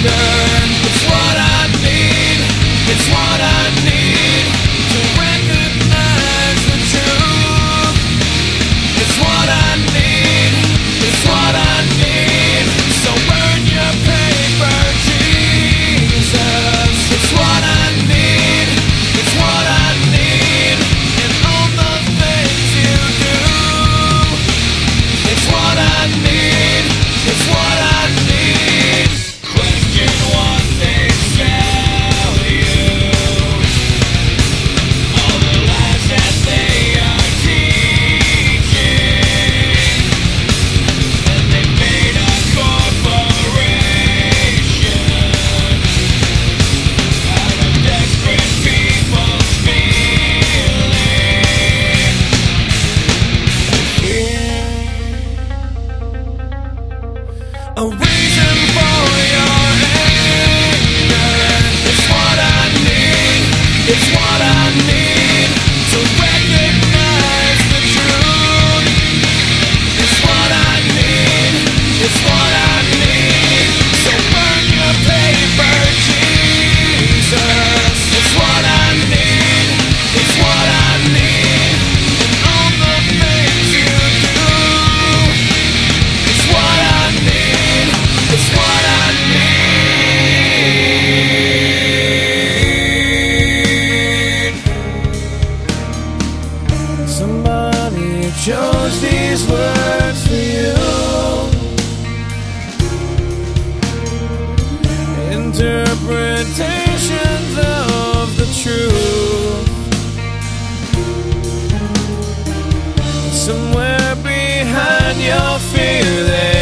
It's what I need, it's what I need to recognize the truth. It's what I need, it's what I need. So burn your paper, Jesus. It's what I need, it's what I need. And all the things you do. It's what I need, it's what I need. Question what they tell you, all the lies that they are teaching, and they made a corporation out of desperate people's feelings. A reason for your anger. It's what I need, it's what I need to recognize the truth. It's what I need, it's what I need. So burn your paper, Jesus. It's what I need, it's what I need. And all the things you do. It's what I need, it's what I need. Somebody chose these words for you. Interpretations of the truth. Somewhere behind your fear